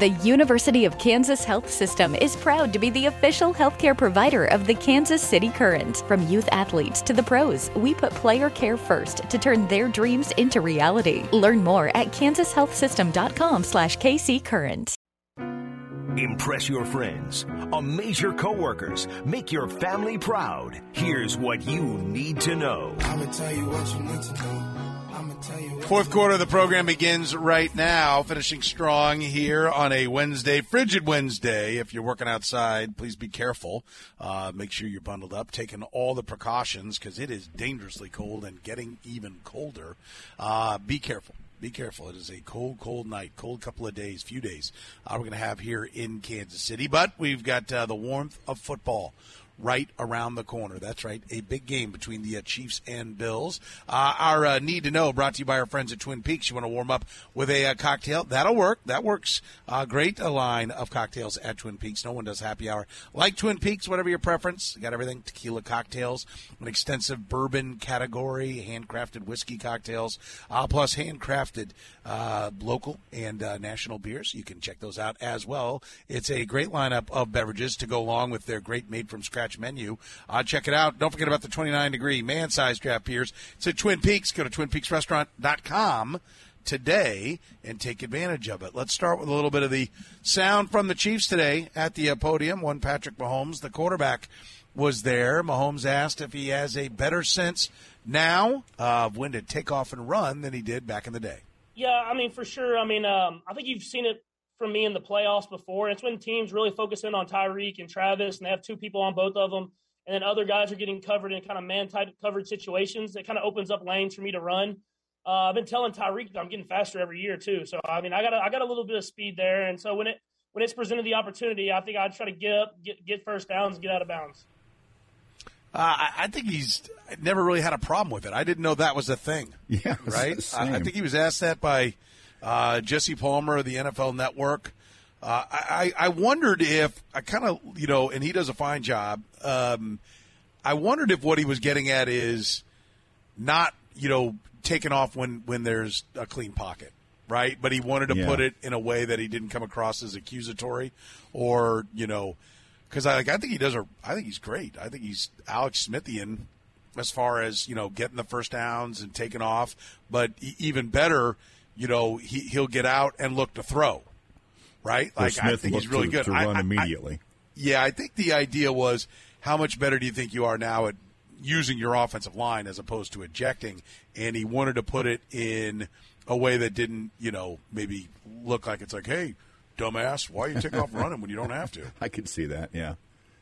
The University of Kansas Health System is proud to be the official healthcare provider of the Kansas City Current. From youth athletes to the pros, we put player care first to turn their dreams into reality. Learn more at kansashealthsystem.com/KCCurrent. Impress your friends, amaze your coworkers, make your family proud. Here's what you need to know. I'ma tell you what you need to know. Fourth quarter of the program begins right now, finishing strong here on a Wednesday, frigid Wednesday. If you're working outside, please be careful. Make sure you're bundled up, taking all the precautions because it is dangerously cold and getting even colder. Be careful. Be careful. It is a cold, cold night, cold couple of days, few days we're going to have here in Kansas City. But we've got the warmth of football right around the corner. That's right, a big game between the Chiefs and Bills. Our Need to Know brought to you by our friends at Twin Peaks. You want to warm up with a cocktail? That'll work. That works. Great line of cocktails at Twin Peaks. No one does happy hour like Twin Peaks, whatever your preference. You got everything, tequila cocktails, an extensive bourbon category, handcrafted whiskey cocktails, plus handcrafted local and national beers. You can check those out as well. It's a great lineup of beverages to go along with their great made-from-scratch menu. Check it out. Don't forget about the 29-degree man-sized draft beers. It's at Twin Peaks. Go to twinpeaksrestaurant.com today and take advantage of it. Let's start with a little bit of the sound from the Chiefs today at the podium. One Patrick Mahomes, the quarterback, was there. Mahomes asked if he has a better sense now of when to take off and run than he did back in the day. Yeah, I mean, for sure. I mean, I think you've seen it from me in the playoffs before. It's when teams really focus in on Tyreek and Travis, and they have two people on both of them, and then other guys are getting covered in kind of man-type coverage situations. That kind of opens up lanes for me to run. I've been telling Tyreek that I'm getting faster every year too. So I mean, I got a little bit of speed there, and so when it's presented the opportunity, I think I'd try to get up, get first downs, and get out of bounds. I think he's never really had a problem with it. I didn't know that was a thing. Yeah, right. I think he was asked that by Jesse Palmer of the NFL Network. I wondered if I kind of, and he does a fine job. I wondered if what he was getting at is not, taking off when there's a clean pocket, right? But he wanted to put it in a way that he didn't come across as accusatory or, because I think he does. I think he's great. I think he's Alex Smithian as far as getting the first downs and taking off. But even better, he'll get out and look to throw. Right? Like Smith, I think he's really good to run immediately. I think the idea was how much better do you think you are now at using your offensive line as opposed to ejecting? And he wanted to put it in a way that didn't maybe look like it's like, hey, dumbass, why you take off running when you don't have to? I could see that, yeah,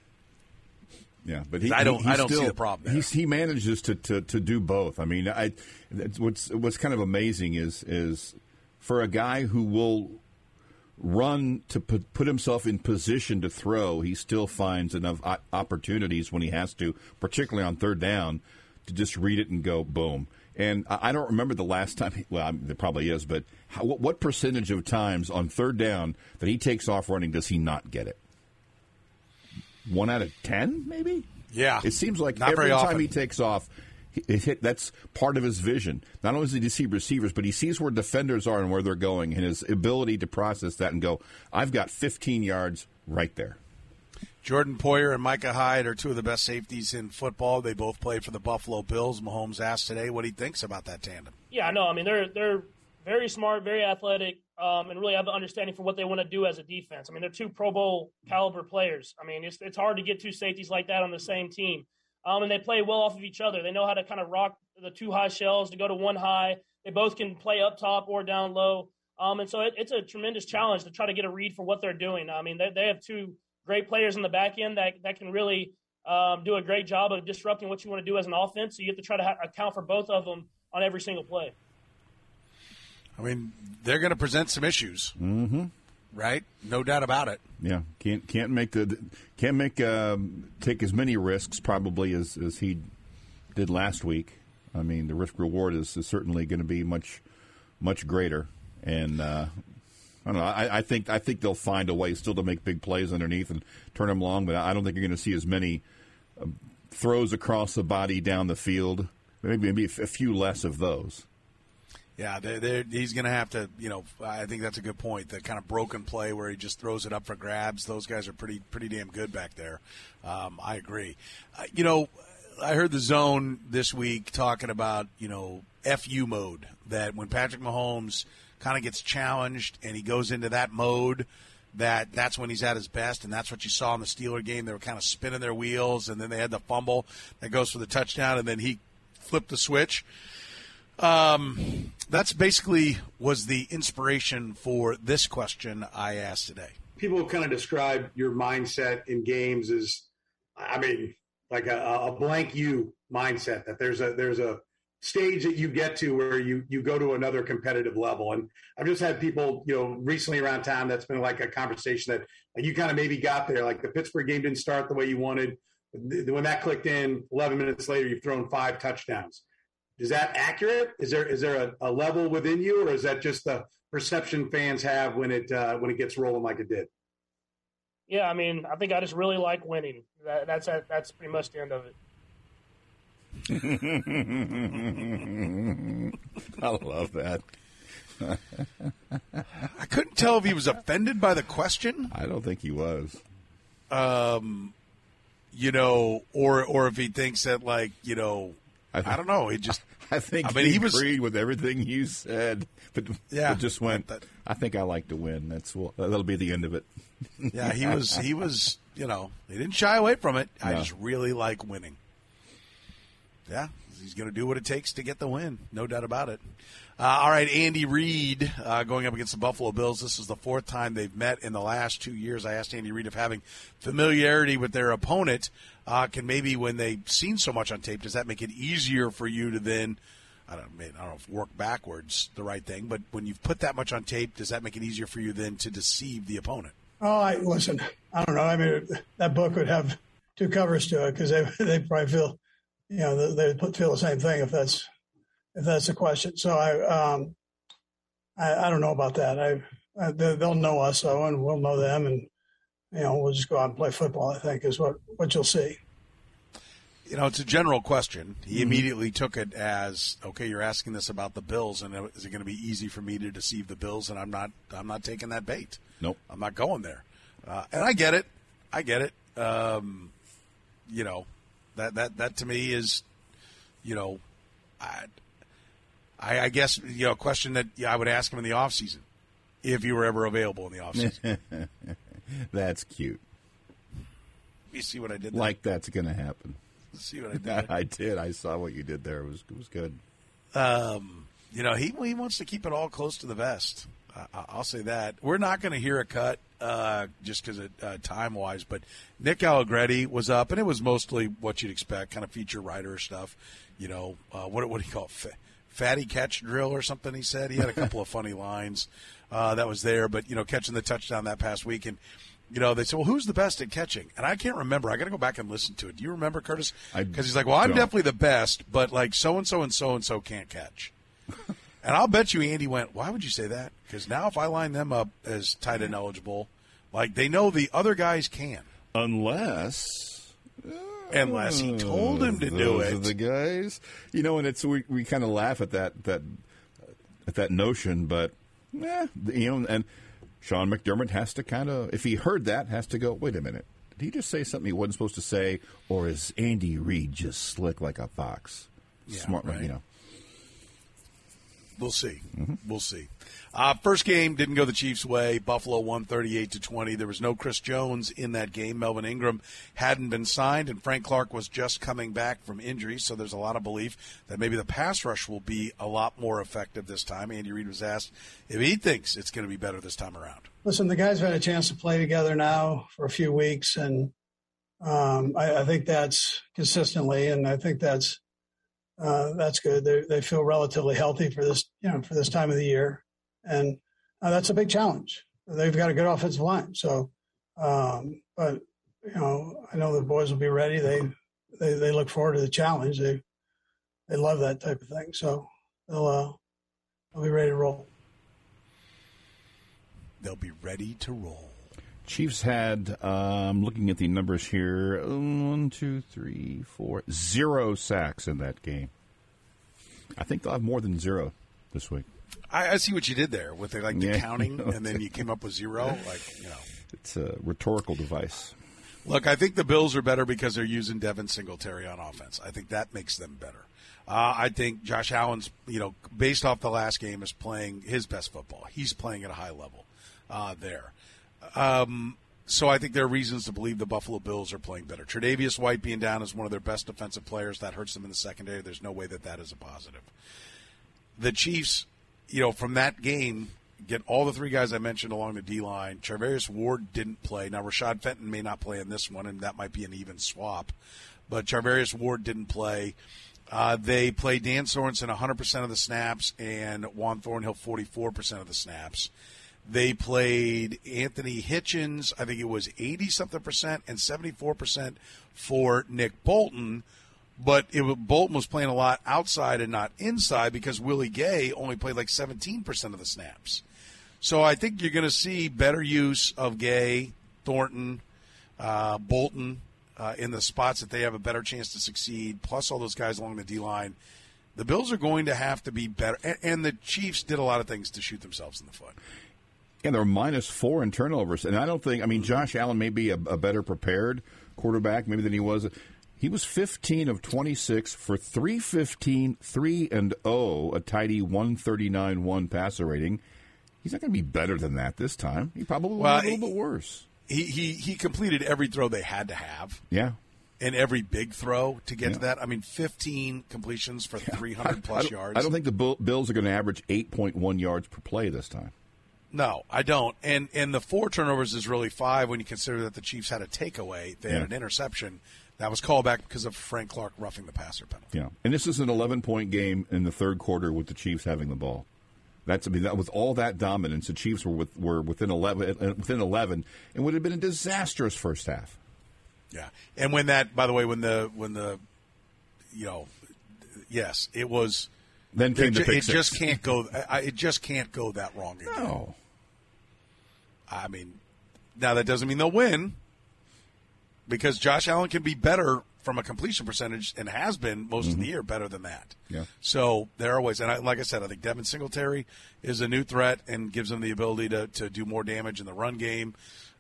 but I don't see the problem there. He manages to do both. I mean, what's kind of amazing is for a guy who will run to put himself in position to throw, he still finds enough opportunities when he has to, particularly on third down, to just read it and go boom. And I don't remember the last time. Well, there probably is, but what percentage of times on third down that he takes off running does he not get it? 1 out of 10, maybe. Yeah, it seems like not every very time often. he takes off, that's part of his vision. Not only does he see receivers, but he sees where defenders are and where they're going, and his ability to process that and go, "I've got 15 yards right there." Jordan Poyer and Micah Hyde are two of the best safeties in football. They both played for the Buffalo Bills. Mahomes asked today what he thinks about that tandem. Yeah, I know. I mean, they're very smart, very athletic, and really have an understanding for what they want to do as a defense. I mean, they're two Pro Bowl caliber players. I mean, it's hard to get two safeties like that on the same team. And they play well off of each other. They know how to kind of rock the two high shells to go to one high. They both can play up top or down low. And so it's a tremendous challenge to try to get a read for what they're doing. I mean, they have two great players in the back end that can really do a great job of disrupting what you want to do as an offense. So you have to try to account for both of them on every single play. I mean, they're going to present some issues, right? No doubt about it. Yeah, can't take as many risks probably as he did last week. I mean, the risk reward is certainly going to be much greater, and I don't know. I think they'll find a way still to make big plays underneath and turn them long, but I don't think you're going to see as many throws across the body down the field. Maybe a few less of those. Yeah, he's going to have to, I think that's a good point. The kind of broken play where he just throws it up for grabs, those guys are pretty damn good back there. I agree. I heard the Zone this week talking about, FU mode, that when Patrick Mahomes kind of gets challenged and he goes into that mode, that's when he's at his best, and that's what you saw in the Steeler game. They were kind of spinning their wheels, and then they had the fumble that goes for the touchdown, and then he flipped the switch. That's basically was the inspiration for this question I asked today. People kind of describe your mindset in games as, like a blank you mindset, that there's a stage that you get to where you go to another competitive level. And I've just had people, recently around town, that's been like a conversation that you kind of maybe got there. Like the Pittsburgh game didn't start the way you wanted. When that clicked in, 11 minutes later, you've thrown 5 touchdowns. Is that accurate? Is there a level within you, or is that just the perception fans have when it gets rolling like it did? Yeah, I think I just really like winning. That's pretty much the end of it. I love that. I couldn't tell if he was offended by the question. I don't think he was. Or if he thinks that, I don't know. He just. I think he agreed with everything you said, but it just went. I think I like to win. That'll be the end of it. Yeah, he was. He didn't shy away from it. No. I just really like winning. Yeah, he's going to do what it takes to get the win. No doubt about it. All right, Andy Reid going up against the Buffalo Bills. This is the 4th time they've met in the last 2 years. I asked Andy Reid if having familiarity with their opponent can maybe, when they've seen so much on tape, does that make it easier for you to then, I don't know if work backwards the right thing, but when you've put that much on tape, does that make it easier for you then to deceive the opponent? Oh, listen, I don't know. That book would have 2 covers to it because they probably feel, they feel the same thing if that's the question. So I don't know about that. They'll know us, though, and we'll know them, and we'll just go out and play football, I think, is what you'll see. It's a general question. He immediately took it as, okay, you're asking this about the Bills, and is it going to be easy for me to deceive the Bills? And I'm not taking that bait. Nope. I'm not going there. And I get it. That to me is, I guess, a question that I would ask him in the offseason, if you were ever available in the offseason. That's cute. You see what I did there? Like that's going to happen. See what I did there? I did. I saw what you did there. It was good. He wants to keep it all close to the vest. I'll say that. We're not going to hear a cut just because of time-wise, but Nick Allegretti was up, and it was mostly what you'd expect, kind of feature writer stuff. What do you call it? Fatty catch drill or something, he said. He had a couple of funny lines that was there, but, catching the touchdown that past week. And, they said, well, who's the best at catching? And I can't remember. I got to go back and listen to it. Do you remember, Curtis? Because he's like, well, I'm definitely the best, but, so-and-so and so-and-so can't catch. And I'll bet you Andy went, why would you say that? Because now if I line them up as tight end eligible, they know the other guys can. Unless he told him to do it. Those are the guys. And it's we kind of laugh at that notion, but and Sean McDermott has to kind of, if he heard that, has to go, wait a minute. Did he just say something he wasn't supposed to say, or is Andy Reid just slick like a fox? Yeah, Smart, right. We'll see. We'll see. First game didn't go the Chiefs' way. Buffalo won 38-20. There was no Chris Jones in that game. Melvin Ingram hadn't been signed, and Frank Clark was just coming back from injury, so there's a lot of belief that maybe the pass rush will be a lot more effective this time. Andy Reid was asked if he thinks it's going to be better this time around. Listen, the guys have had a chance to play together now for a few weeks, and I think that's consistently, and I think that's good. They feel relatively healthy for this, for this time of the year, and that's a big challenge. They've got a good offensive line, so. But I know the boys will be ready. They look forward to the challenge. They love that type of thing, so they'll be ready to roll. They'll be ready to roll. Chiefs had, looking at the numbers here, 1, 2, 3, 4, 0 sacks in that game. I think they'll have more than 0 this week. I see what you did there with the counting, and then you came up with 0. It's a rhetorical device. Look, I think the Bills are better because they're using Devin Singletary on offense. I think that makes them better. I think Josh Allen's, based off the last game, is playing his best football. He's playing at a high level there. So I think there are reasons to believe the Buffalo Bills are playing better. Tre'Davious White being down is one of their best defensive players. That hurts them in the secondary. There's no way that is a positive. The Chiefs, from that game, get all the 3 guys I mentioned along the D-line. Charvarius Ward didn't play. Now, Rashad Fenton may not play in this one, and that might be an even swap. But Charvarius Ward didn't play. They played Dan Sorensen 100% of the snaps and Juan Thornhill 44% of the snaps. They played Anthony Hitchens, I think it was 80-something%, and 74% for Nick Bolton. But Bolton was playing a lot outside and not inside because Willie Gay only played like 17% of the snaps. So I think you're going to see better use of Gay, Thornton, Bolton in the spots that they have a better chance to succeed, plus all those guys along the D-line. The Bills are going to have to be better. And the Chiefs did a lot of things to shoot themselves in the foot. And they're -4 in turnovers. And I don't think, Josh Allen may be a better prepared quarterback maybe than he was. He was 15 of 26 for 315, 3-0, a tidy 139.1 passer rating. He's not going to be better than that this time. He probably will be a little bit worse. He completed every throw they had to have. Yeah. And every big throw to get to that. 15 completions for 300-plus yards. I don't think the Bills are going to average 8.1 yards per play this time. No, I don't. And the 4 turnovers is really 5 when you consider that the Chiefs had a takeaway. They had an interception. That was called back because of Frank Clark roughing the passer penalty. Yeah, and this is an 11-point game in the third quarter with the Chiefs having the ball. With all that dominance, the Chiefs were within 11, and would have been a disastrous first half. Yeah, and when the yes, it was. Then came the pick six. It just can't go. It just can't go that wrong again. No. Now that doesn't mean they'll win, because Josh Allen can be better from a completion percentage and has been most of the year better than that. Yeah. So there are ways. And like I said, I think Devin Singletary is a new threat and gives them the ability to do more damage in the run game.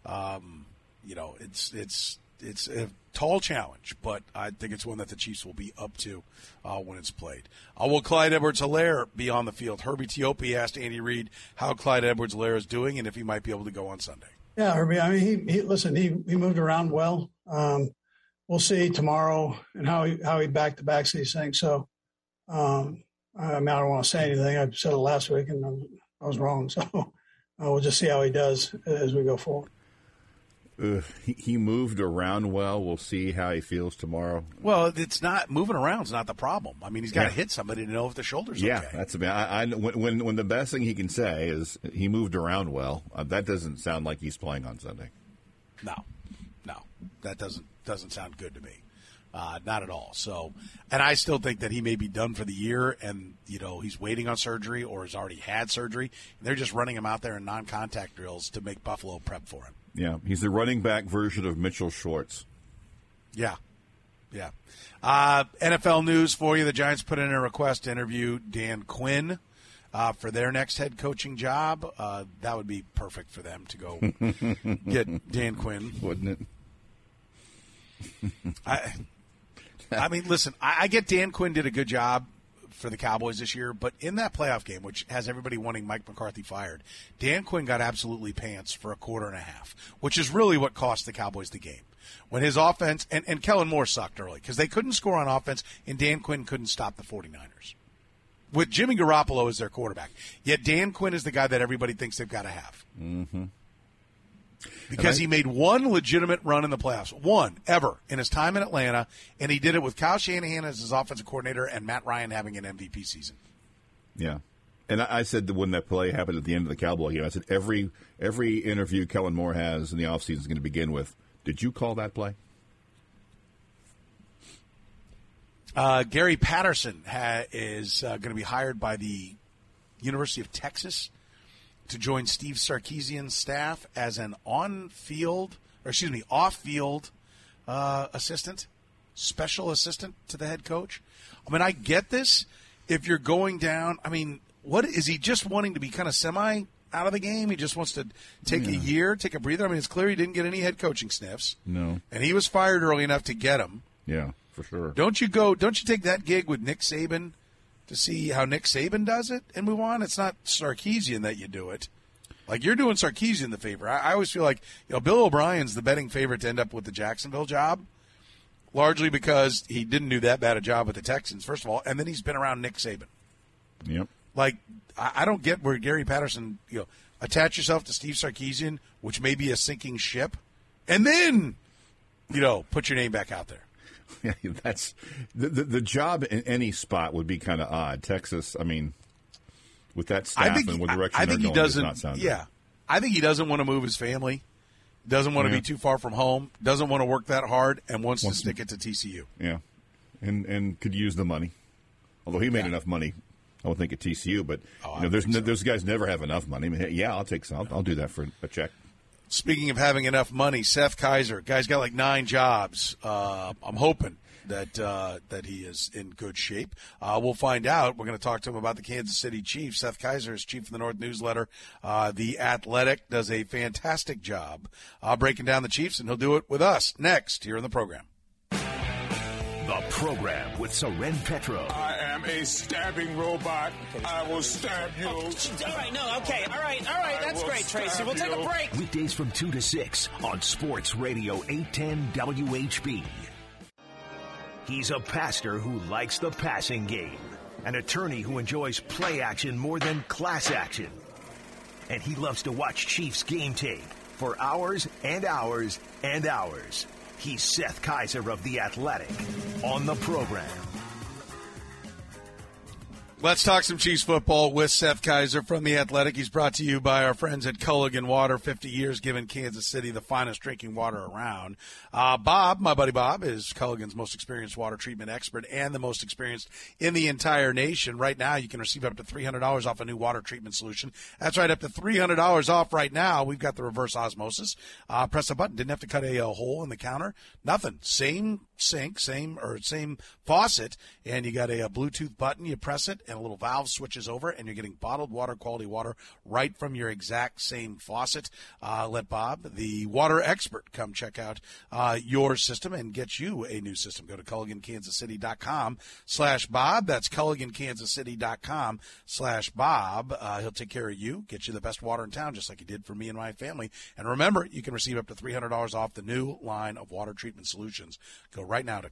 It's a tall challenge, but I think it's one that the Chiefs will be up to when it's played. Will Clyde Edwards-Helaire be on the field? Herbie Teope asked Andy Reid how Clyde Edwards-Helaire is doing and if he might be able to go on Sunday. Yeah, Herbie. He moved around well. We'll see tomorrow and how he back-to-backs these things. So, I don't want to say anything. I said it last week, and I was wrong. So, we'll just see how he does as we go forward. He moved around well. We'll see how he feels tomorrow. Well, it's not moving around is not the problem. He's got to hit somebody to know if the shoulder's okay. Yeah, that's when the best thing he can say is he moved around well. That doesn't sound like he's playing on Sunday. No, that doesn't sound good to me. Not at all. So, and I still think that he may be done for the year, and he's waiting on surgery or has already had surgery. And they're just running him out there in non-contact drills to make Buffalo prep for him. Yeah, he's the running back version of Mitchell Schwartz. Yeah. NFL news for you. The Giants put in a request to interview Dan Quinn for their next head coaching job. That would be perfect for them to go get Dan Quinn. Wouldn't it? Listen, I get Dan Quinn did a good job for the Cowboys this year, but in that playoff game, which has everybody wanting Mike McCarthy fired, Dan Quinn got absolutely pants for a quarter and a half, which is really what cost the Cowboys the game. When his offense, and Kellen Moore sucked early because they couldn't score on offense, and Dan Quinn couldn't stop the 49ers. With Jimmy Garoppolo as their quarterback. Yet Dan Quinn is the guy that everybody thinks they've got to have. Mm-hmm. Because he made one legitimate run in the playoffs, one ever in his time in Atlanta, and he did it with Kyle Shanahan as his offensive coordinator and Matt Ryan having an MVP season. Yeah. And I said that when that play happened at the end of the Cowboy game, I said every interview Kellen Moore has in the offseason is going to begin with, did you call that play? Gary Patterson is going to be hired by the University of Texas to join Steve Sarkisian's staff as an off-field assistant, special assistant to the head coach. I get this. If you're going down, what is he just wanting to be kind of semi out of the game? He just wants to take a year, take a breather. I mean, it's clear he didn't get any head coaching sniffs. No. And he was fired early enough to get him. Yeah, for sure. Don't you take that gig with Nick Saban to see how Nick Saban does it and move on? It's not Sarkisian that you do it. Like, you're doing Sarkisian the favor. I always feel like, Bill O'Brien's the betting favorite to end up with the Jacksonville job, largely because he didn't do that bad a job with the Texans, first of all, and then he's been around Nick Saban. Yep. Like, I don't get where Gary Patterson, attach yourself to Steve Sarkisian, which may be a sinking ship, and then, put your name back out there. Yeah, that's the job in any spot would be kind of odd. Texas, I mean, with that staff and with the direction they're going, does not sound good. I think he doesn't want to move his family, doesn't want to be too far from home, doesn't want to work that hard, and wants to stick it to TCU. Yeah, and could use the money. Although he made enough money, I don't think at TCU, but those guys never have enough money. I mean, I'll take some. I'll do that for a check. Speaking of having enough money, Seth Kaiser, guy's got like 9 jobs. I'm hoping that he is in good shape. We'll find out. We're going to talk to him about the Kansas City Chiefs. Seth Kaiser is chief of the North newsletter. The Athletic does a fantastic job breaking down the Chiefs, and he'll do it with us next here in the program. The program with Soren Petro. I am a stabbing robot. I will stab you. All right, no, okay. All right. That's great, Tracy. We'll take a break. Weekdays from 2 to 6 on Sports Radio 810 WHB. He's a pastor who likes the passing game, an attorney who enjoys play action more than class action. And he loves to watch Chiefs game tape for hours and hours and hours. He's Seth Kaiser of The Athletic on the program. Let's talk some Chiefs football with Seth Kaiser from The Athletic. He's brought to you by our friends at Culligan Water, 50 years giving Kansas City the finest drinking water around. Bob, my buddy Bob, is Culligan's most experienced water treatment expert and the most experienced in the entire nation. Right now, you can receive up to $300 off a new water treatment solution. That's right, up to $300 off right now. We've got the reverse osmosis. Press a button. Didn't have to cut a hole in the counter. Nothing. Same sink, same faucet, and you got a Bluetooth button. You press it, and a little valve switches over, and you're getting bottled water, quality water, right from your exact same faucet. Let Bob, the water expert, come check out your system and get you a new system. Go to CulliganKansasCity.com/Bob. That's CulliganKansasCity.com/Bob. He'll take care of you, get you the best water in town, just like he did for me and my family. And remember, you can receive up to $300 off the new line of water treatment solutions. Go right now to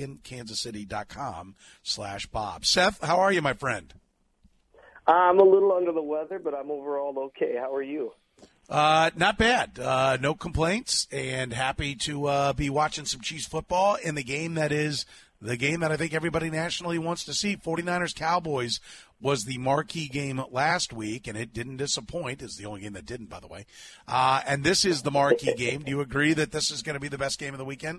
CulliganKansasCity.com/Bob. Seth, how are you, my friend? I'm a little under the weather, but I'm overall okay. How are you? Not bad. No complaints, and happy to be watching some Chiefs football in the game that is the game that I think everybody nationally wants to see. 49ers-Cowboys was the marquee game last week, and it didn't disappoint. It's the only game that didn't, by the way. And this is the marquee game. Do you agree that this is going to be the best game of the weekend?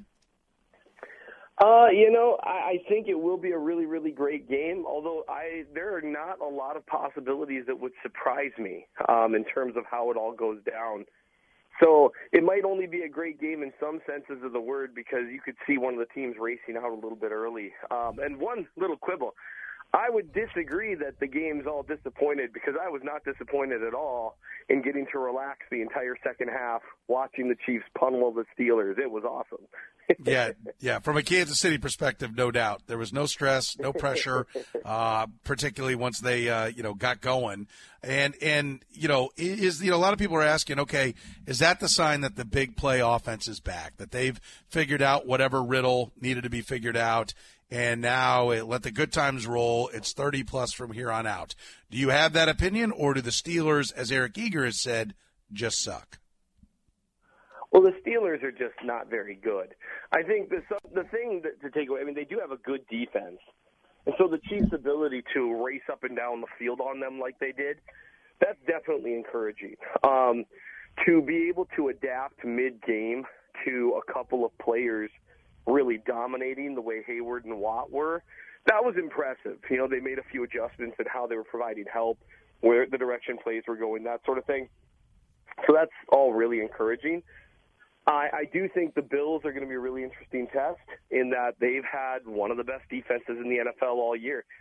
I think it will be a really, really great game, although there are not a lot of possibilities that would surprise me in terms of how it all goes down. So it might only be a great game in some senses of the word because you could see one of the teams racing out a little bit early. And one little quibble. I would disagree that the game's all disappointed because I was not disappointed at all in getting to relax the entire second half watching the Chiefs pummel the Steelers. It was awesome. Yeah. From a Kansas City perspective, no doubt. There was no stress, no pressure, particularly once they, got going. And a lot of people are asking, okay, is that the sign that the big play offense is back, that they've figured out whatever riddle needed to be figured out, and now let the good times roll. It's 30-plus from here on out. Do you have that opinion, or do the Steelers, as Eric Eager has said, just suck? Well, the Steelers are just not very good. I think the thing to take away, they do have a good defense. And so the Chiefs' ability to race up and down the field on them like they did, that's definitely encouraging. To be able to adapt mid-game to a couple of players really dominating the way Hayward and Watt were, that was impressive. They made a few adjustments in how they were providing help, where the direction plays were going, that sort of thing. So that's all really encouraging. I do think the Bills are going to be a really interesting test in that they've had one of the best defenses in the NFL all year.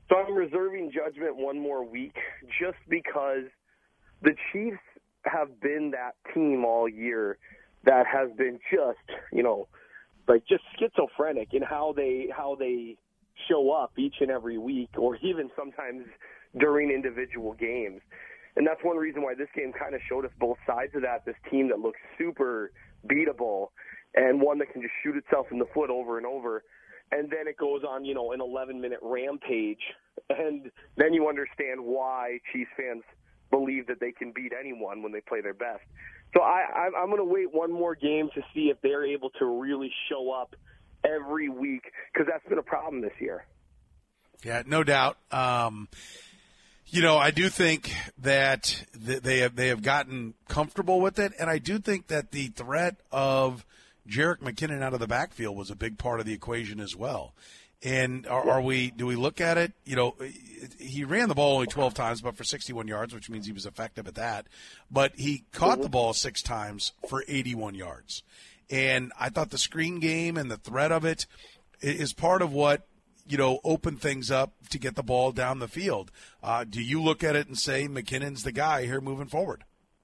So I'm reserving judgment one more week just because the Chiefs have been that team all year that has been just, just schizophrenic in how they show up each and every week, or even sometimes during individual games. And that's one reason why this game kind of showed us both sides of that, this team that looks super beatable and one that can just shoot itself in the foot over and over. And then it goes on, an 11-minute rampage. And then you understand why Chiefs fans believe that they can beat anyone when they play their best. So I'm going to wait one more game to see if they're able to really show up every week, because that's been a problem this year. Yeah, no doubt. I do think that they have gotten comfortable with it, and I do think that the threat of Jerick McKinnon out of the backfield was a big part of the equation as well. And do we look at it? He ran the ball only 12 times, but for 61 yards, which means he was effective at that. But he caught the ball 6 times for 81 yards. And I thought the screen game and the threat of it is part of what, opened things up to get the ball down the field. Do you look at it and say McKinnon's the guy here moving forward?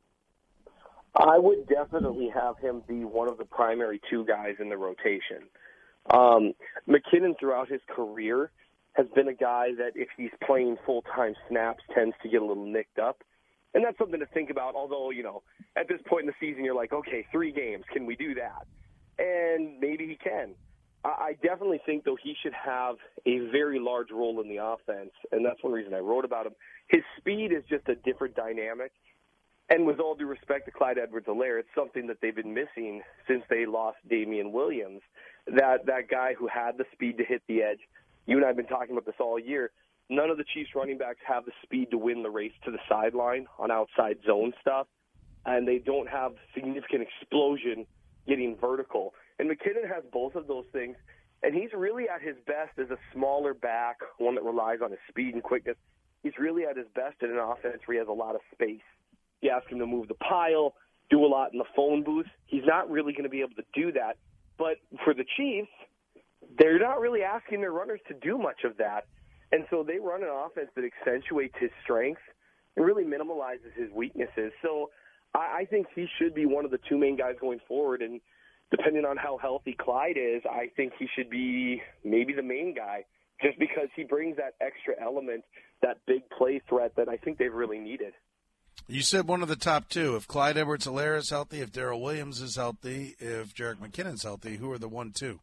I would definitely have him be one of the primary 2 guys in the rotation. McKinnon throughout his career has been a guy that if he's playing full-time snaps tends to get a little nicked up. And that's something to think about, although, at this point in the season you're like, okay, 3 games, can we do that? And maybe he can. I definitely think, though, he should have a very large role in the offense, and that's one reason I wrote about him. His speed is just a different dynamic. And with all due respect to Clyde Edwards-Helaire, it's something that they've been missing since they lost Damian Williams, that guy who had the speed to hit the edge. You and I have been talking about this all year. None of the Chiefs running backs have the speed to win the race to the sideline on outside zone stuff, and they don't have significant explosion getting vertical. And McKinnon has both of those things, and he's really at his best as a smaller back, one that relies on his speed and quickness. He's really at his best in an offense where he has a lot of space. You ask him to move the pile, do a lot in the phone booth. He's not really going to be able to do that. But for the Chiefs, they're not really asking their runners to do much of that. And so they run an offense that accentuates his strengths and really minimalizes his weaknesses. So I think he should be one of the 2 main guys going forward. And depending on how healthy Clyde is, I think he should be maybe the main guy, just because he brings that extra element, that big play threat that I think they've really needed. You said one of the top 2. If Clyde Edwards-Helaire is healthy, if Darrell Williams is healthy, if Jerick McKinnon's healthy, who are the 1-2?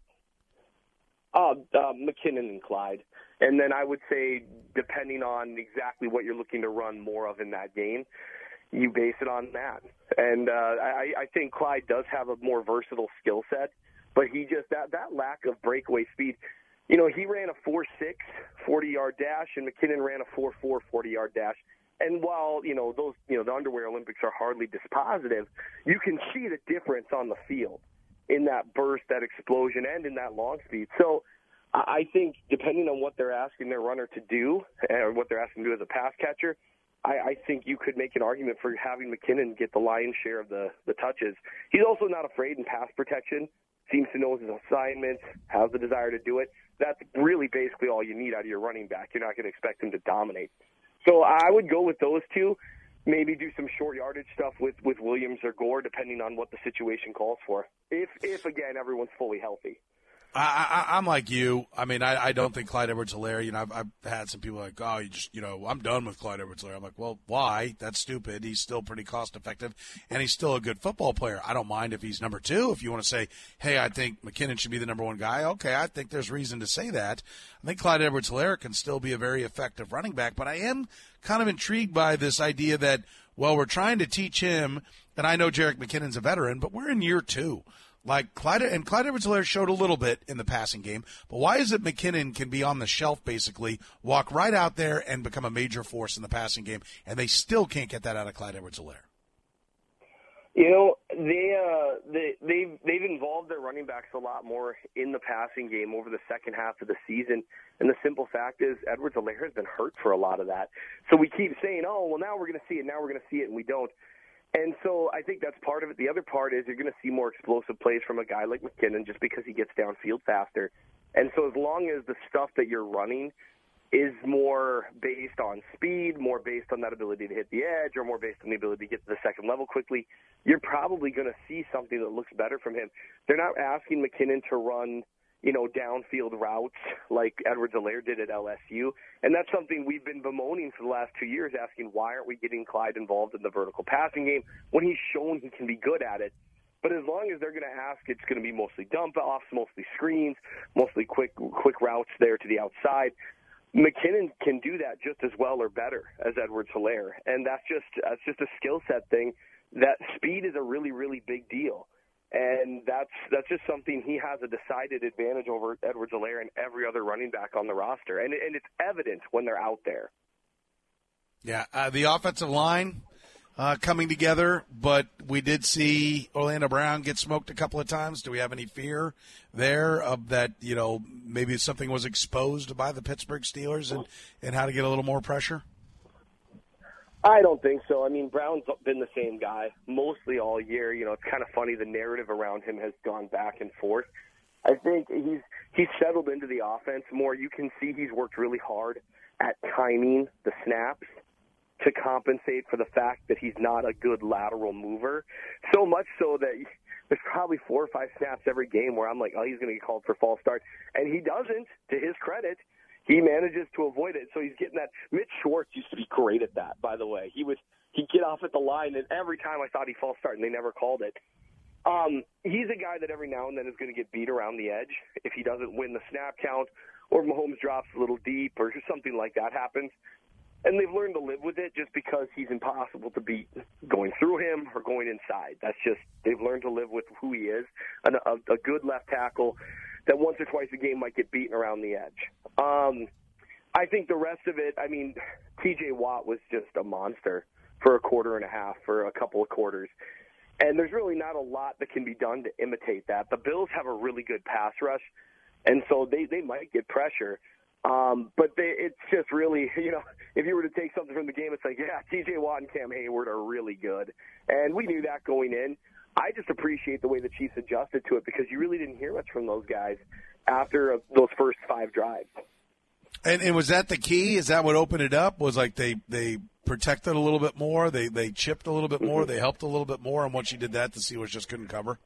McKinnon and Clyde. And then I would say, depending on exactly what you're looking to run more of in that game, you base it on that. And I think Clyde does have a more versatile skill set, but he just that lack of breakaway speed. He ran a 4.6 40-yard dash, and McKinnon ran a 4.4 40-yard dash. And while, those, the underwear Olympics are hardly dispositive, you can see the difference on the field in that burst, that explosion, and in that long speed. So I think depending on what they're asking their runner to do, or what they're asking to do as a pass catcher, I think you could make an argument for having McKinnon get the lion's share of the touches. He's also not afraid in pass protection, seems to know his assignments, has the desire to do it. That's really basically all you need out of your running back. You're not going to expect him to dominate. So I would go with those 2, maybe do some short yardage stuff with Williams or Gore, depending on what the situation calls for, if again, everyone's fully healthy. I'm like you. I mean, I don't think Clyde Edwards-Helaire, I've had some people like, oh, I'm done with Clyde Edwards-Helaire. I'm like, well, why? That's stupid. He's still pretty cost effective, and he's still a good football player. I don't mind if he's number 2. If you want to say, hey, I think McKinnon should be the number 1 guy, okay, I think there's reason to say that. I think Clyde Edwards-Helaire can still be a very effective running back, but I am kind of intrigued by this idea that, well, we're trying to teach him, and I know Jerick McKinnon's a veteran, but we're in year 2. Like Clyde Edwards-Helaire showed a little bit in the passing game, but why is it McKinnon can be on the shelf basically, walk right out there and become a major force in the passing game, and they still can't get that out of Clyde Edwards-Helaire? They've involved their running backs a lot more in the passing game over the second half of the season, and the simple fact is Edwards-Helaire has been hurt for a lot of that. So we keep saying, oh, well, now we're going to see it, and we don't. And so I think that's part of it. The other part is you're going to see more explosive plays from a guy like McKinnon just because he gets downfield faster. And so as long as the stuff that you're running is more based on speed, more based on that ability to hit the edge, or more based on the ability to get to the second level quickly, you're probably going to see something that looks better from him. They're not asking McKinnon to run, downfield routes like Edwards-Helaire did at LSU, and that's something we've been bemoaning for the last 2 years, asking why aren't we getting Clyde involved in the vertical passing game when he's shown he can be good at it. But as long as they're going to ask, it's going to be mostly dump-offs, mostly screens, mostly quick routes there to the outside. McKinnon can do that just as well or better as Edwards-Helaire, and that's just a skill set thing. That speed is a really, really big deal, and that's just something he has a decided advantage over Edwards-Helaire and every other running back on the roster, and it's evident when they're out there. Yeah, the offensive line coming together, but we did see Orlando Brown get smoked a couple of times. Do we have any fear there of that, maybe something was exposed by the Pittsburgh Steelers and how to get a little more pressure? I don't think so. I mean, Brown's been the same guy mostly all year. It's kind of funny. The narrative around him has gone back and forth. I think he's settled into the offense more. You can see he's worked really hard at timing the snaps to compensate for the fact that he's not a good lateral mover. So much so that there's probably 4 or 5 snaps every game where I'm like, oh, he's going to get called for false start. And he doesn't, to his credit. He manages to avoid it. So he's getting that. Mitch Schwartz used to be great at that, by the way. He'd get off at the line, and every time I thought he false start, and they never called it. He's a guy that every now and then is going to get beat around the edge if he doesn't win the snap count, or Mahomes drops a little deep, or just something like that happens. And they've learned to live with it just because he's impossible to beat going through him or going inside. They've learned to live with who he is, a good left tackle that once or twice a game might get beaten around the edge. I think the rest of it, T.J. Watt was just a monster for a quarter and a half, for a couple of quarters. And there's really not a lot that can be done to imitate that. The Bills have a really good pass rush, and so they might get pressure. But it's just really, if you were to take something from the game, it's like, yeah, T.J. Watt and Cam Hayward are really good. And we knew that going in. I just appreciate the way the Chiefs adjusted to it because you really didn't hear much from those guys after those first 5 drives. And was that the key? Is that what opened it up? Was like they protected a little bit more, they chipped a little bit more, they helped a little bit more, and once you did that, the Steelers just couldn't cover?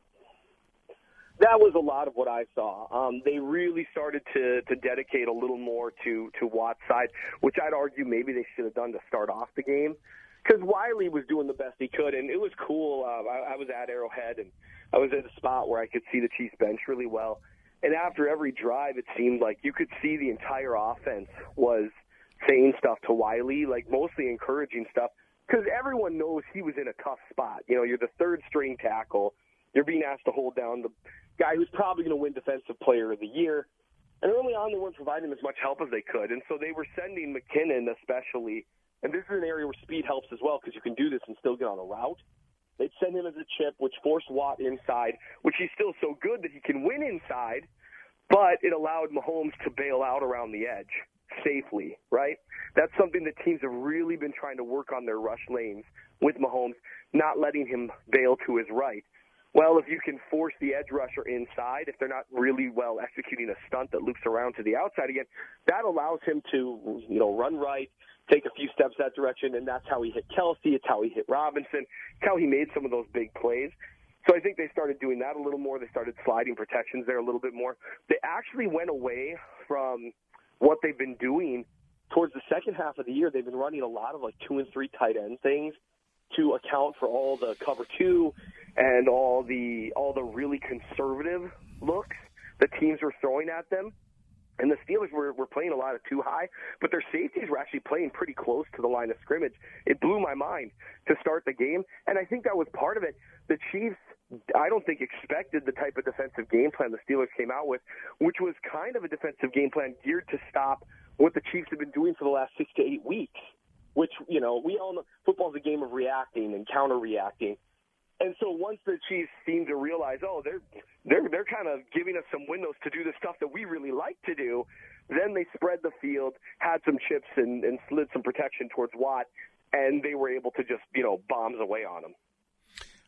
That was a lot of what I saw. They really started to dedicate a little more to Watt's side, which I'd argue maybe they should have done to start off the game, because Wiley was doing the best he could, and it was cool. I was at Arrowhead, and I was at a spot where I could see the Chiefs bench really well. And after every drive, it seemed like you could see the entire offense was saying stuff to Wiley, like mostly encouraging stuff, because everyone knows he was in a tough spot. You're the third-string tackle. You're being asked to hold down the guy who's probably going to win Defensive Player of the Year. And early on, they weren't providing him as much help as they could. And so they were sending McKinnon especially, and this is an area where speed helps as well because you can do this and still get on a route. They'd send him as a chip, which forced Watt inside, which he's still so good that he can win inside, but it allowed Mahomes to bail out around the edge safely, right? That's something that teams have really been trying to work on their rush lanes with Mahomes, not letting him bail to his right. Well, if you can force the edge rusher inside, if they're not really well executing a stunt that loops around to the outside again, that allows him to, run right, take a few steps that direction, and that's how he hit Kelsey. It's how he hit Robinson. It's how he made some of those big plays. So I think they started doing that a little more. They started sliding protections there a little bit more. They actually went away from what they've been doing towards the second half of the year. They've been running a lot of 2 and 3 tight end things to account for all the cover 2 and all the really conservative looks that teams were throwing at them. And the Steelers were playing a lot of too high, but their safeties were actually playing pretty close to the line of scrimmage. It blew my mind to start the game, and I think that was part of it. The Chiefs, I don't think, expected the type of defensive game plan the Steelers came out with, which was kind of a defensive game plan geared to stop what the Chiefs have been doing for the last 6 to 8 weeks, which, we all know football's a game of reacting and counter-reacting. And so once the Chiefs seemed to realize, they're kind of giving us some windows to do the stuff that we really like to do, then they spread the field, had some chips and slid some protection towards Watt, and they were able to just, bombs away on him.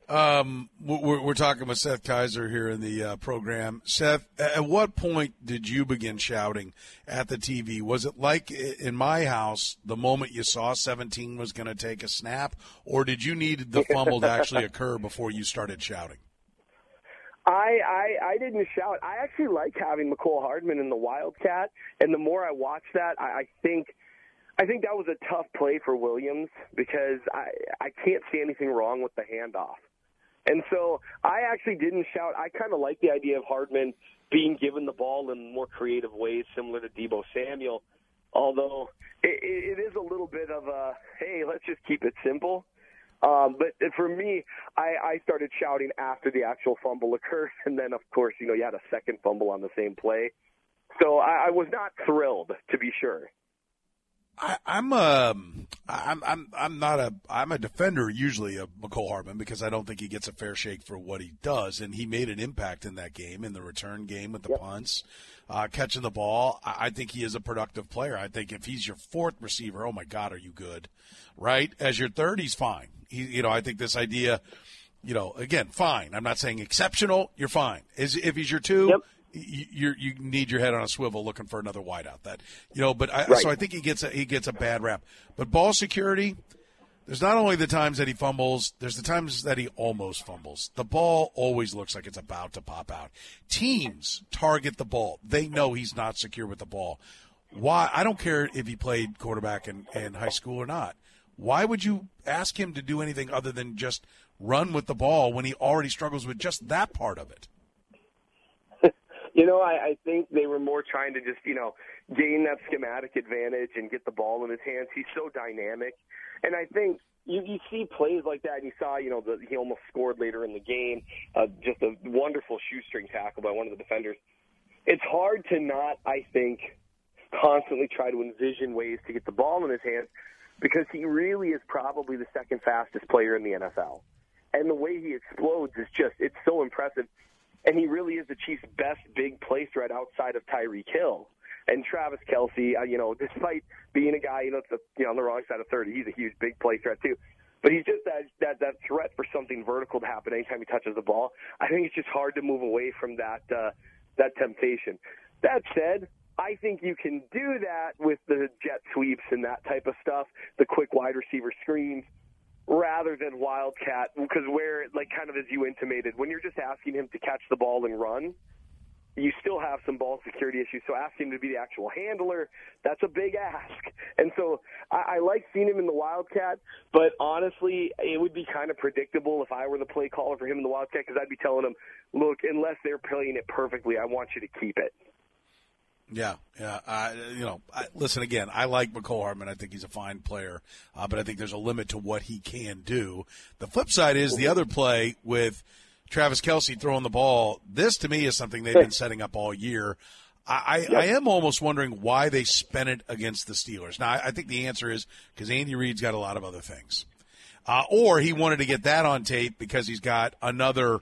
We're talking with Seth Kaiser here in the program. Seth, at what point did you begin shouting at the TV? Was it like in my house the moment you saw 17 was going to take a snap, or did you need the fumble to actually occur before you started shouting? I didn't shout. I actually like having Mecole Hardman in the Wildcat, and the more I watch that, I think that was a tough play for Williams because I can't see anything wrong with the handoff. And so I actually didn't shout. I kind of like the idea of Hardman being given the ball in more creative ways, similar to Deebo Samuel, although it is a little bit of a, hey, let's just keep it simple. But for me, I started shouting after the actual fumble occurred, and then, of course, you had a second fumble on the same play. So I was not thrilled, to be sure. I'm a defender usually of Mecole Hardman because I don't think he gets a fair shake for what he does, and he made an impact in that game, in the return game with the punts, catching the ball. I think he is a productive player. I think if he's your fourth receiver, oh my God, are you good, right? As your third, he's fine. I think this idea, again, fine. I'm not saying exceptional. You're fine. If he's your two. You need your head on a swivel looking for another wideout. So I think he gets a bad rap. But ball security, there's not only the times that he fumbles, there's the times that he almost fumbles. The ball always looks like it's about to pop out. Teams target the ball. They know he's not secure with the ball. Why? I don't care if he played quarterback in high school or not. Why would you ask him to do anything other than just run with the ball when he already struggles with just that part of it? I think they were more trying to just, gain that schematic advantage and get the ball in his hands. He's so dynamic. And I think you see plays like that, and you saw, he almost scored later in the game, just a wonderful shoestring tackle by one of the defenders. It's hard to not, I think, constantly try to envision ways to get the ball in his hands because he really is probably the second fastest player in the NFL. And the way he explodes is it's so impressive. And he really is the Chiefs' best big play threat outside of Tyreek Hill. And Travis Kelce, despite being a guy, on the wrong side of 30, he's a huge big play threat too. But he's just that threat for something vertical to happen anytime he touches the ball. I think it's just hard to move away from that temptation. That said, I think you can do that with the jet sweeps and that type of stuff, the quick wide receiver screens, rather than Wildcat, because kind of as you intimated, when you're just asking him to catch the ball and run, you still have some ball security issues. So asking him to be the actual handler, that's a big ask. And so I like seeing him in the Wildcat, but honestly, it would be kind of predictable if I were the play caller for him in the Wildcat, because I'd be telling him, look, unless they're playing it perfectly, I want you to keep it. Yeah. Listen, again, I like Mecole Hardman. I think he's a fine player, but I think there's a limit to what he can do. The flip side is the other play with Travis Kelce throwing the ball. This, to me, is something they've been setting up all year. I am almost wondering why they spent it against the Steelers. Now, I think the answer is because Andy Reid's got a lot of other things. Or he wanted to get that on tape because he's got another,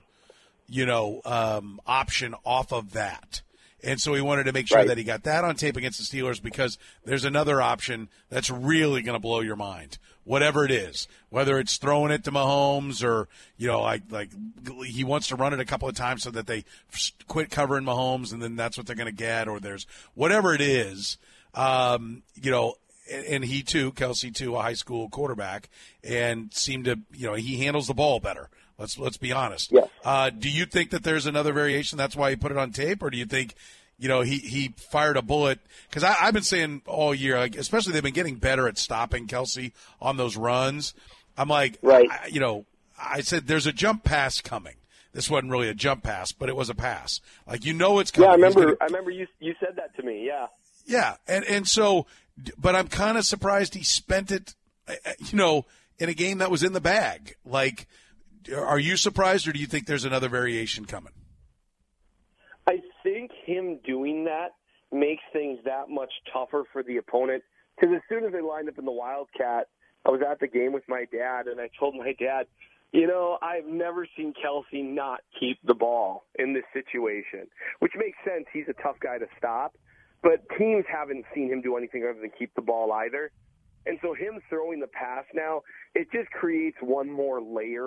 option off of that. And so he wanted to make sure that he got that on tape against the Steelers because there's another option that's really going to blow your mind, whatever it is, whether it's throwing it to Mahomes or, like he wants to run it a couple of times so that they quit covering Mahomes and then that's what they're going to get, or there's whatever it is, and he too, Kelce too, a high school quarterback, and seemed to, he handles the ball better. Let's be honest. Yes. Do you think that there's another variation? That's why he put it on tape, or do you think, he fired a bullet? Because I've been saying all year, especially they've been getting better at stopping Kelce on those runs. I'm like, I said there's a jump pass coming. This wasn't really a jump pass, but it was a pass. It's coming. Yeah, I remember you said that to me. Yeah. Yeah, and so, but I'm kind of surprised he spent it, in a game that was in the bag. Are you surprised, or do you think there's another variation coming? I think him doing that makes things that much tougher for the opponent. Because as soon as they lined up in the Wildcat, I was at the game with my dad, and I told my dad, I've never seen Kelce not keep the ball in this situation, which makes sense. He's a tough guy to stop. But teams haven't seen him do anything other than keep the ball either. And so him throwing the pass now, it just creates one more layer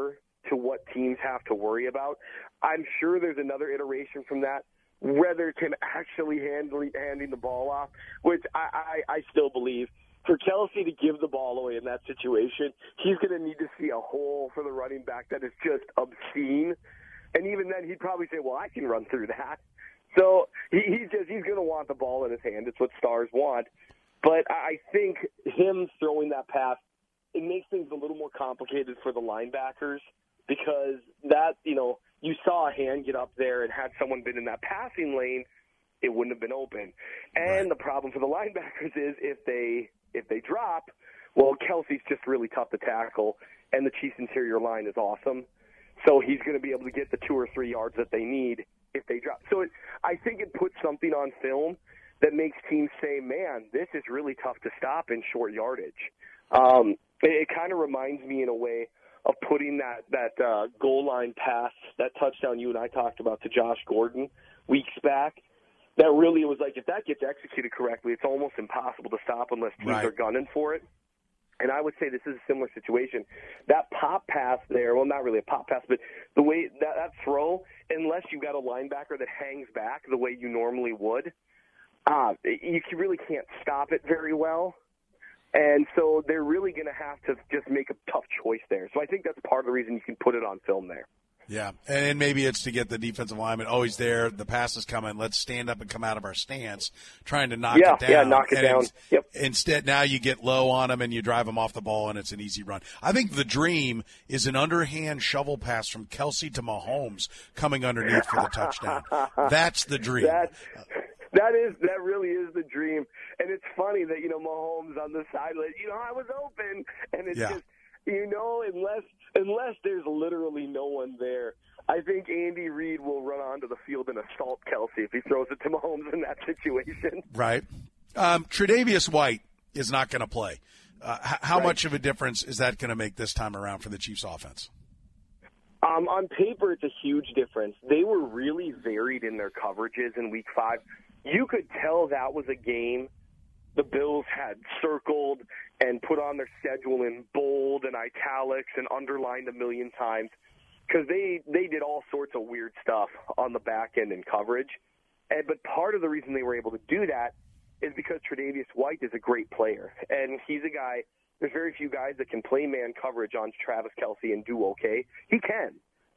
to what teams have to worry about. I'm sure there's another iteration from that, whether it's him actually handing the ball off, which I still believe. For Kelce to give the ball away in that situation, he's going to need to see a hole for the running back that is just obscene. And even then, he'd probably say, well, I can run through that. So he's going to want the ball in his hand. It's what stars want. But I think him throwing that pass, it makes things a little more complicated for the linebackers because that, you saw a hand get up there and had someone been in that passing lane, it wouldn't have been open. And the problem for the linebackers is if they drop, well, Kelce's just really tough to tackle, and the Chiefs' interior line is awesome. So he's going to be able to get the 2 or 3 yards that they need if they drop. So I think it puts something on film that makes teams say, man, this is really tough to stop in short yardage. It kind of reminds me in a way of putting that goal line pass, that touchdown you and I talked about to Josh Gordon weeks back. That really was like, if that gets executed correctly, it's almost impossible to stop unless teams are gunning for it. And I would say this is a similar situation. That pop pass there, well, not really a pop pass, but the way that throw, unless you've got a linebacker that hangs back the way you normally would, you really can't stop it very well. And so they're really going to have to just make a tough choice there. So I think that's part of the reason you can put it on film there. Yeah, and maybe it's to get the defensive lineman always there. The pass is coming. Let's stand up and come out of our stance, trying to knock it down. Yeah, knock it down. Yep. Instead, now you get low on them and you drive them off the ball, and it's an easy run. I think the dream is an underhand shovel pass from Kelce to Mahomes coming underneath for the touchdown. That's the dream. That really is the dream. And it's funny that, Mahomes on the sideline, I was open, and it's just, unless there's literally no one there, I think Andy Reid will run onto the field and assault Kelce if he throws it to Mahomes in that situation. Right. Tre'Davious White is not going to play. How much of a difference is that going to make this time around for the Chiefs offense? On paper, it's a huge difference. They were really varied in their coverages in Week 5. You could tell that was a game the Bills had circled and put on their schedule in bold and italics and underlined a million times because they did all sorts of weird stuff on the back end in coverage. But part of the reason they were able to do that is because Tre'Davious White is a great player. And he's a guy, there's very few guys that can play man coverage on Travis Kelce and do okay. He can.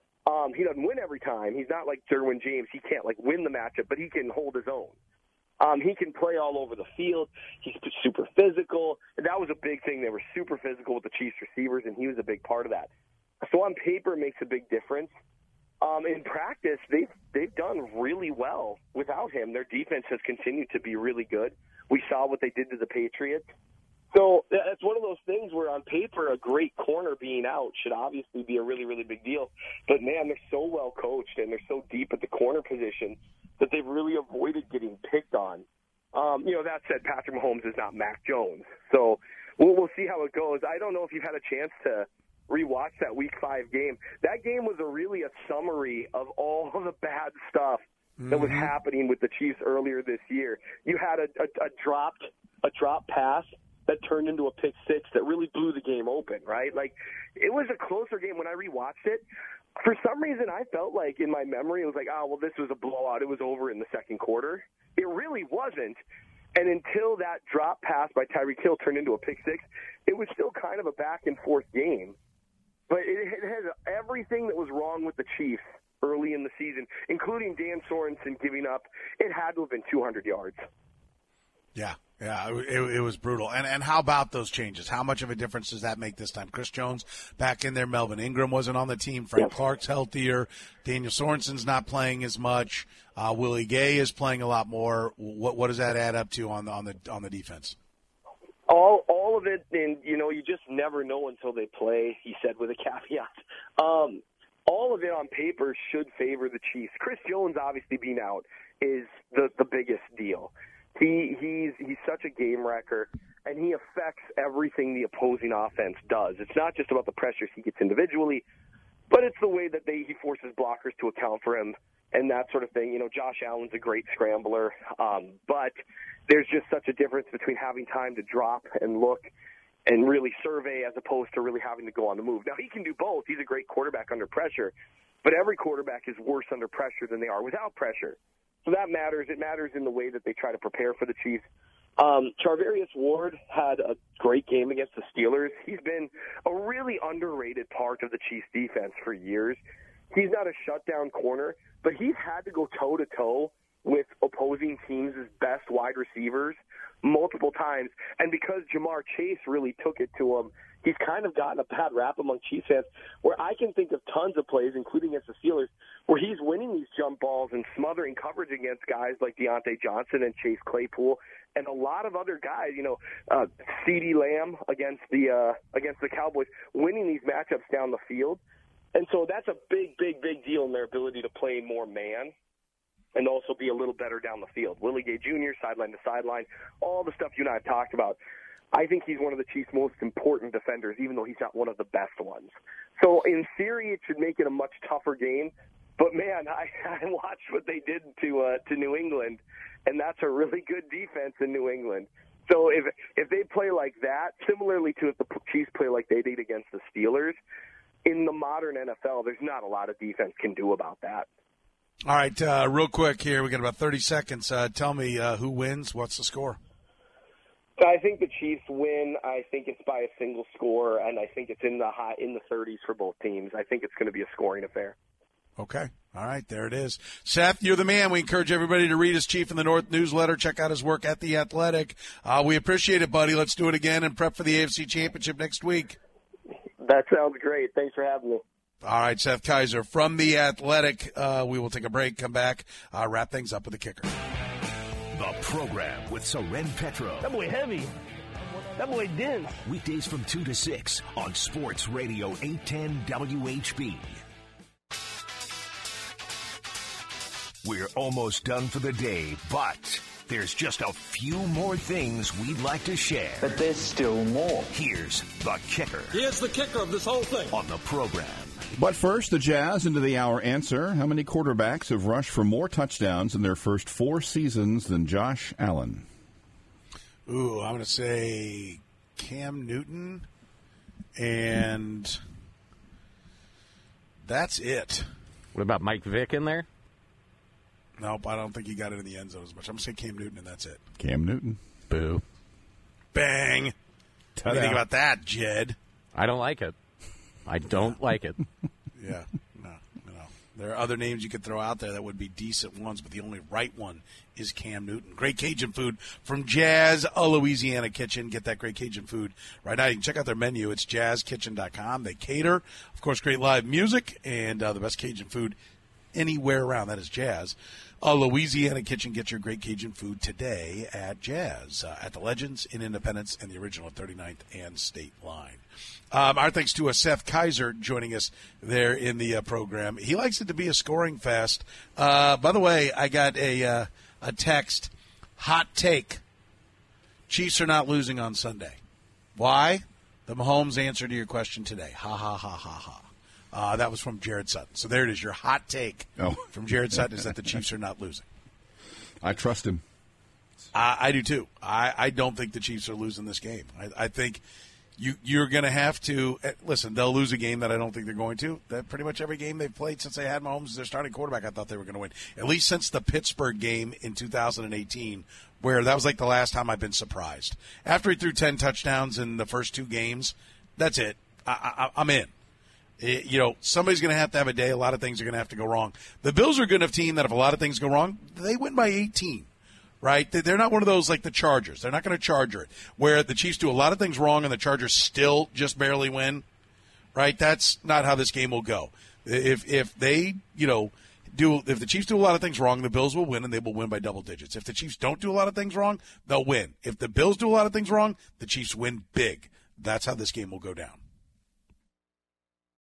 He doesn't win every time. He's not like Derwin James. He can't win the matchup, but he can hold his own. He can play all over the field. He's super physical. And that was a big thing. They were super physical with the Chiefs receivers, and he was a big part of that. So on paper, it makes a big difference. In practice, they've done really well without him. Their defense has continued to be really good. We saw what they did to the Patriots. So that's one of those things where on paper, a great corner being out should obviously be a really, really big deal. But, man, they're so well coached and they're so deep at the corner position that they've really avoided getting picked on. That said, Patrick Mahomes is not Mac Jones. So we'll see how it goes. I don't know if you've had a chance to rewatch that Week 5 game. That game was really a summary of all of the bad stuff that was happening with the Chiefs earlier this year. You had a dropped pass that turned into a pick six that really blew the game open, right? It was a closer game when I rewatched it. For some reason, I felt like in my memory, it was this was a blowout. It was over in the second quarter. It really wasn't. And until that drop pass by Tyreek Hill turned into a pick six, it was still kind of a back-and-forth game. But it has everything that was wrong with the Chiefs early in the season, including Dan Sorensen giving up. It had to have been 200 yards. Yeah, it was brutal. And how about those changes? How much of a difference does that make this time? Chris Jones back in there. Melvin Ingram wasn't on the team. Frank Clark's healthier. Daniel Sorensen's not playing as much. Willie Gay is playing a lot more. What does that add up to on the defense? All of it, and you just never know until they play. He said with a caveat. All of it on paper should favor the Chiefs. Chris Jones obviously being out is the biggest deal. He's such a game wrecker, and he affects everything the opposing offense does. It's not just about the pressures he gets individually, but it's the way that he forces blockers to account for him and that sort of thing. Josh Allen's a great scrambler, but there's just such a difference between having time to drop and look and really survey as opposed to really having to go on the move. Now, he can do both. He's a great quarterback under pressure, but every quarterback is worse under pressure than they are without pressure. So that matters. It matters in the way that they try to prepare for the Chiefs. Charvarius Ward had a great game against the Steelers. He's been a really underrated part of the Chiefs defense for years. He's not a shutdown corner, but he's had to go toe-to-toe with opposing teams' best wide receivers multiple times. And because Jamar Chase really took it to him, he's kind of gotten a bad rap among Chiefs fans, where I can think of tons of plays, including against the Steelers, where he's winning these jump balls and smothering coverage against guys like Deontay Johnson and Chase Claypool and a lot of other guys, CeeDee Lamb against the Cowboys, winning these matchups down the field. And so that's a big, big, big deal in their ability to play more man and also be a little better down the field. Willie Gay Jr., sideline to sideline, all the stuff you and I have talked about. I think he's one of the Chiefs' most important defenders, even though he's not one of the best ones. So in theory, it should make it a much tougher game. But, man, I watched what they did to New England, and that's a really good defense in New England. So if they play like that, similarly to if the Chiefs play like they did against the Steelers, in the modern NFL, there's not a lot of defense can do about that. All right, real quick here. We got about 30 seconds. Tell me who wins. What's the score? I think the Chiefs win. I think it's by a single score, and I think it's in the 30s for both teams. I think it's going to be a scoring affair. Okay. All right, there it is. Seth, you're the man. We encourage everybody to read his Chief in the North newsletter. Check out his work at The Athletic. We appreciate it, buddy. Let's do it again and prep for the AFC Championship next week. That sounds great. Thanks for having me. All right, Seth Kaiser from The Athletic. We will take a break, come back, wrap things up with the kicker. The program with Soren Petro. That boy heavy. That boy dense. Weekdays from 2 to 6 on Sports Radio 810 WHB. We're almost done for the day, but there's just a few more things we'd like to share. But there's still more. Here's the kicker. Here's the kicker of this whole thing. On the program. But first, the Jazz into the hour answer. How many quarterbacks have rushed for more touchdowns in their first 4 seasons than Josh Allen? Ooh, I'm going to say Cam Newton, and that's it. What about Mike Vick in there? Nope, I don't think he got it in the end zone as much. I'm going to say Cam Newton, and that's it. Cam Newton. Boo. Bang. What do you think about that, Jed? I don't like it. I don't like it. Yeah, no. There are other names you could throw out there that would be decent ones, but the only right one is Cam Newton. Great Cajun food from Jazz, a Louisiana Kitchen. Get that great Cajun food right now. You can check out their menu. It's jazzkitchen.com. They cater, of course, great live music and the best Cajun food anywhere around. That is Jazz. A Louisiana Kitchen. Get your great Cajun food today at Jazz, at the Legends in Independence and the original at 39th and State Line. Our thanks to Seth Kaiser joining us there in the program. He likes it to be a scoring fest. By the way, I got a text, hot take. Chiefs are not losing on Sunday. Why? The Mahomes answer to your question today. Ha, ha, ha, ha, ha. That was from Jared Sutton. So there it is. Your hot take from Jared Sutton is that the Chiefs are not losing. I trust him. I do too. I don't think the Chiefs are losing this game. I think you're going to have to – listen, they'll lose a game that I don't think they're going to. That pretty much every game they've played since they had Mahomes as their starting quarterback, I thought they were going to win. At least since the Pittsburgh game in 2018, where that was like the last time I've been surprised. After he threw 10 touchdowns in the first 2 games, that's it. I'm in. Somebody's going to have a day. A lot of things are going to have to go wrong. The Bills are a good enough team that if a lot of things go wrong, they win by 18. Right? They're not one of those like the Chargers. They're not going to Charger it, where the Chiefs do a lot of things wrong and the Chargers still just barely win. Right? That's not how this game will go. If they, if the Chiefs do a lot of things wrong, the Bills will win and they will win by double digits. If the Chiefs don't do a lot of things wrong, they'll win. If the Bills do a lot of things wrong, the Chiefs win big. That's how this game will go down.